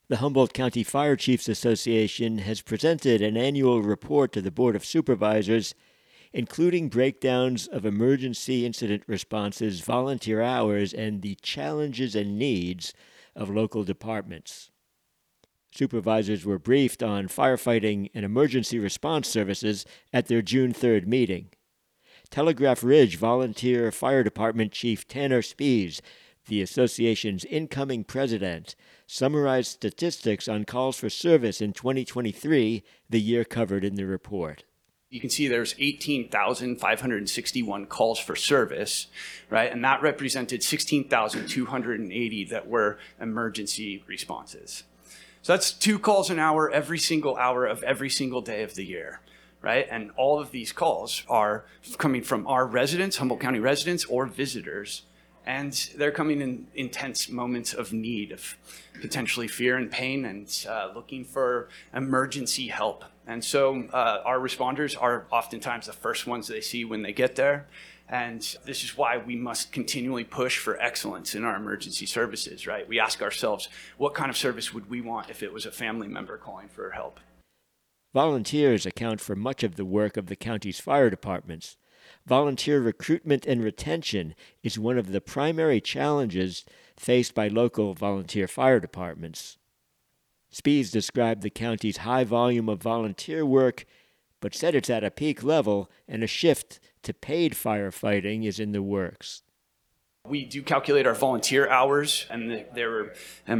The Humboldt County Fire Chiefs Association has presented an annual report to the Board of Supervisors, including breakdowns of emergency incident responses, volunteer hours, and the challenges and needs of local departments. Supervisors were briefed on firefighting and emergency response services at their June 3rd meeting. Telegraph Ridge Volunteer Fire Department Chief Tanner Spies, the association's incoming president, summarized statistics on calls for service in 2023, the year covered in the report. You can see there's 18,561 calls for service, right? And that represented 16,280 that were emergency responses. So that's 2 calls an hour every single hour of every single day of the year, right? And all of these calls are coming from our residents, Humboldt County residents, or visitors. And they're coming in intense moments of need, of potentially fear and pain, and looking for emergency help. And so our responders are oftentimes the first ones they see when they get there. And this is why we must continually push for excellence in our emergency services, right? We ask ourselves, what kind of service would we want if it was a family member calling for help? Volunteers account for much of the work of the county's fire departments. Volunteer recruitment and retention is one of the primary challenges faced by local volunteer fire departments. Spies described the county's high volume of volunteer work, but said it's at a peak level and a shift to paid firefighting is in the works. We do calculate our volunteer hours, and there were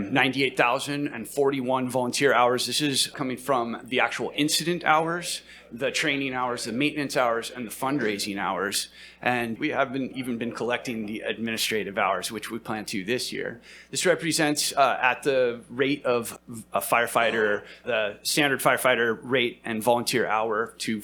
98,041 volunteer hours. This is coming from the actual incident hours, the training hours, the maintenance hours, and the fundraising hours. And we have even been collecting the administrative hours, which we plan to this year. This represents at the rate of a firefighter, the standard firefighter rate and volunteer hour to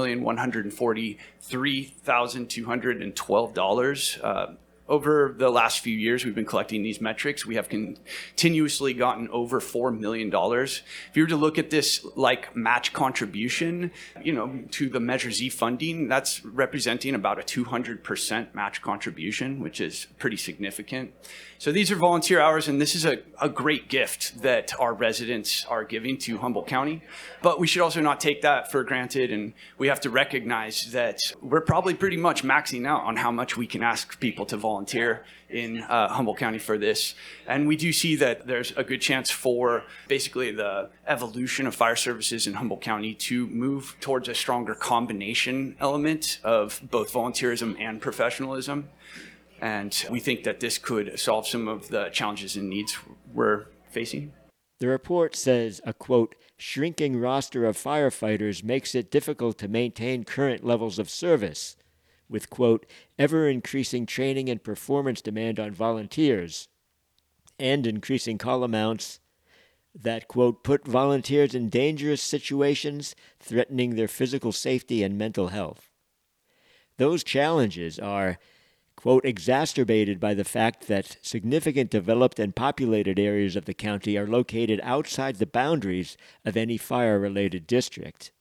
$4,143,212. Over the last few years, we've been collecting these metrics. We have continuously gotten over $4 million. If you were to look at this like match contribution, to the Measure Z funding, that's representing about a 200% match contribution, which is pretty significant. So these are volunteer hours, and this is a great gift that our residents are giving to Humboldt County. But we should also not take that for granted, and we have to recognize that we're probably pretty much maxing out on how much we can ask people to volunteer in Humboldt County for this. And we do see that there's a good chance for basically the evolution of fire services in Humboldt County to move towards a stronger combination element of both volunteerism and professionalism. And we think that this could solve some of the challenges and needs we're facing. The report says a, quote, shrinking roster of firefighters makes it difficult to maintain current levels of service, with, quote, ever-increasing training and performance demand on volunteers, and increasing call amounts that, quote, put volunteers in dangerous situations, threatening their physical safety and mental health. Those challenges are, quote, exacerbated by the fact that significant developed and populated areas of the county are located outside the boundaries of any fire-related district.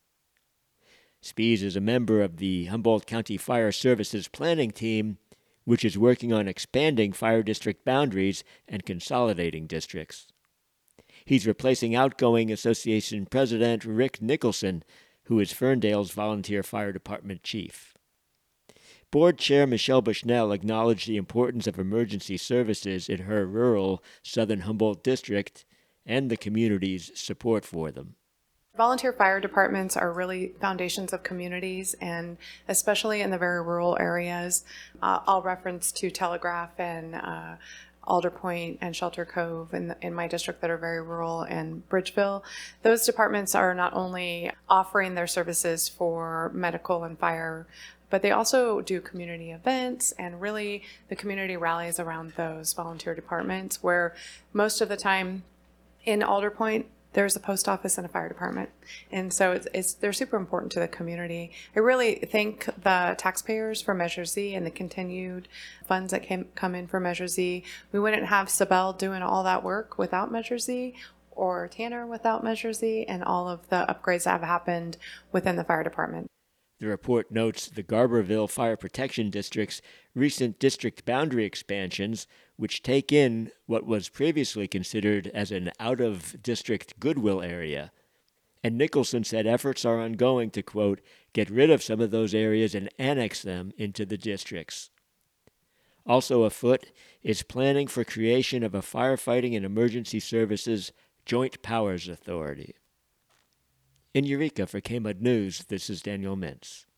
Spies is a member of the Humboldt County Fire Services Planning Team, which is working on expanding fire district boundaries and consolidating districts. He's replacing outgoing Association President Rick Nicholson, who is Ferndale's volunteer fire department chief. Board Chair Michelle Bushnell acknowledged the importance of emergency services in her rural Southern Humboldt district and the community's support for them. Volunteer fire departments are really foundations of communities, and especially in the very rural areas. I'll reference to Telegraph and Alder Point and Shelter Cove in my district that are very rural, and Bridgeville. Those departments are not only offering their services for medical and fire, but they also do community events, and really the community rallies around those volunteer departments, where most of the time in Alder Point, there's a post office and a fire department. And so they're super important to the community. I really thank the taxpayers for Measure Z and the continued funds that come in for Measure Z. We wouldn't have Sabelle doing all that work without Measure Z, or Tanner without Measure Z, and all of the upgrades that have happened within the fire department. The report notes the Garberville Fire Protection District's recent district boundary expansions, which take in what was previously considered as an out-of-district goodwill area. And Nicholson said efforts are ongoing to, quote, get rid of some of those areas and annex them into the districts. Also afoot is planning for creation of a Firefighting and Emergency Services Joint Powers Authority. In Eureka for KMUD News, this is Daniel Mintz.